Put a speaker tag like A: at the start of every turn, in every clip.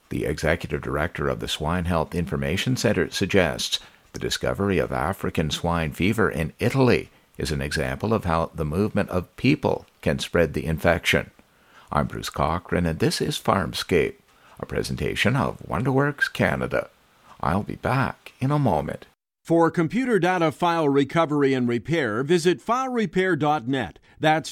A: The executive director of the Swine Health Information Center suggests the discovery of African swine fever in Italy is an example of how the movement of people can spread the infection. I'm Bruce Cochran, and this is Farmscape, a presentation of WonderWorks Canada. I'll be back in a moment.
B: For computer data file recovery and repair, visit filerepair.net. That's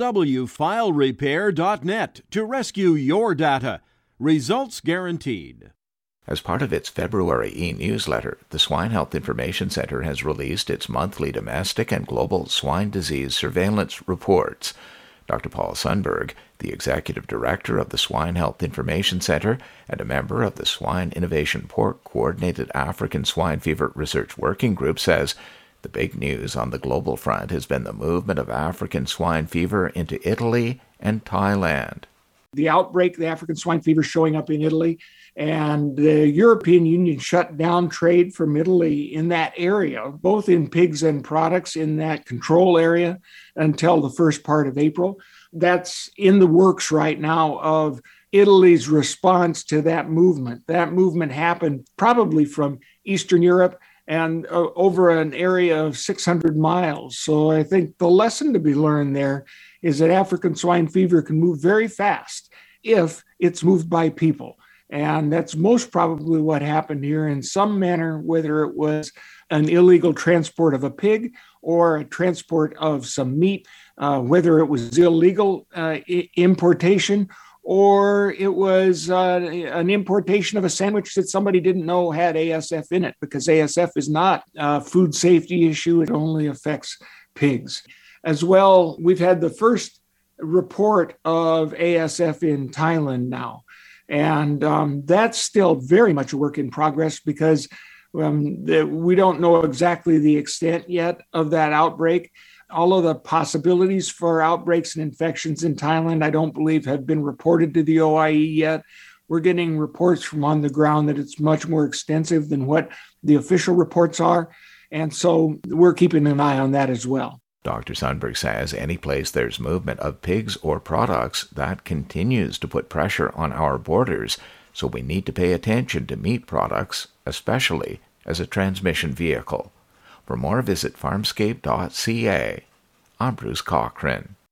B: www.filerepair.net to rescue your data. Results guaranteed.
A: As part of its February e-newsletter, the Swine Health Information Center has released its monthly domestic and global swine disease surveillance reports. Dr. Paul Sundberg, the executive director of the Swine Health Information Center and a member of the Swine Innovation Pork Coordinated African Swine Fever Research Working Group, says the big news on the global front has been the movement of African swine fever into Italy and Thailand.
C: The outbreak, the African swine fever showing up in Italy, and the European Union shut down trade from Italy in that area, both in pigs and products in that control area until the first part of April. That's in the works right now of Italy's response to that movement. That movement happened probably from Eastern Europe and over an area of 600 miles. So I think the lesson to be learned there is that African swine fever can move very fast if it's moved by people. And that's most probably what happened here in some manner, whether it was an illegal transport of a pig or a transport of some meat, whether it was illegal importation or it was an importation of a sandwich that somebody didn't know had ASF in it, because ASF is not a food safety issue. It only affects pigs. As well, we've had the first report of ASF in Thailand now. And that's still very much a work in progress because we don't know exactly the extent yet of that outbreak. All of the possibilities for outbreaks and infections in Thailand, I don't believe, have been reported to the OIE yet. We're getting reports from on the ground that it's much more extensive than what the official reports are. And so we're keeping an eye on that as well.
A: Dr. Sundberg says any place there's movement of pigs or products, that continues to put pressure on our borders, so we need to pay attention to meat products, especially as a transmission vehicle. For more, visit farmscape.ca. I'm Bruce Cochran.